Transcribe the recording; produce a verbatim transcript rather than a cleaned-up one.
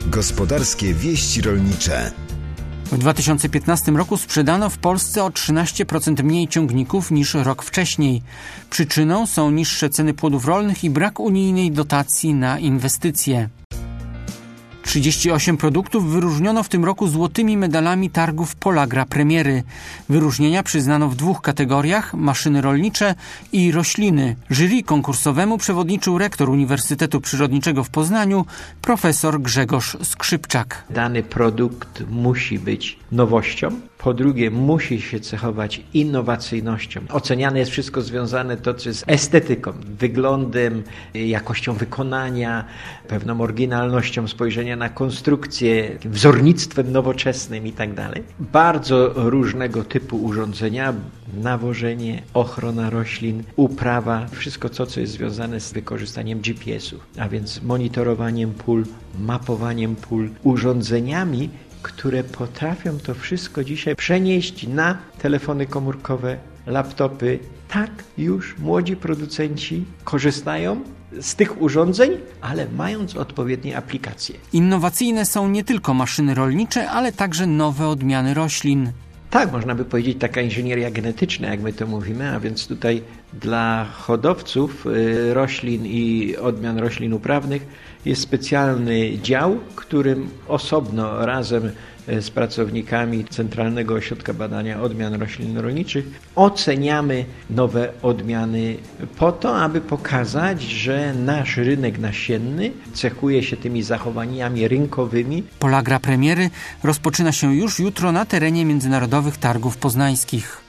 Gospodarskie wieści rolnicze. W dwa tysiące piętnastym roku sprzedano w Polsce o trzynaście procent mniej ciągników niż rok wcześniej. Przyczyną są niższe ceny płodów rolnych i brak unijnej dotacji na inwestycje. trzydzieści osiem produktów wyróżniono w tym roku złotymi medalami targów Polagra Premiery. Wyróżnienia przyznano w dwóch kategoriach: maszyny rolnicze i rośliny. Jury konkursowemu przewodniczył rektor Uniwersytetu Przyrodniczego w Poznaniu, profesor Grzegorz Skrzypczak. Dany produkt musi być nowością. Po drugie, musi się cechować innowacyjnością. Oceniane jest wszystko związane to, co jest estetyką, wyglądem, jakością wykonania, pewną oryginalnością spojrzenia na konstrukcję, wzornictwem nowoczesnym i tak dalej. Bardzo różnego typu urządzenia, nawożenie, ochrona roślin, uprawa, wszystko to, co jest związane z wykorzystaniem G P S-ów, a więc monitorowaniem pól, mapowaniem pól, urządzeniami, które potrafią to wszystko dzisiaj przenieść na telefony komórkowe, laptopy. Tak już młodzi producenci korzystają z tych urządzeń, ale mając odpowiednie aplikacje. Innowacyjne są nie tylko maszyny rolnicze, ale także nowe odmiany roślin. Tak, można by powiedzieć taka inżynieria genetyczna, jak my to mówimy, a więc tutaj dla hodowców roślin i odmian roślin uprawnych jest specjalny dział, którym osobno razem z pracownikami Centralnego Ośrodka Badania Odmian Roślin Rolniczych oceniamy nowe odmiany po to, aby pokazać, że nasz rynek nasienny cechuje się tymi zachowaniami rynkowymi. Polagra Premiery rozpoczyna się już jutro na terenie Międzynarodowych Targów Poznańskich.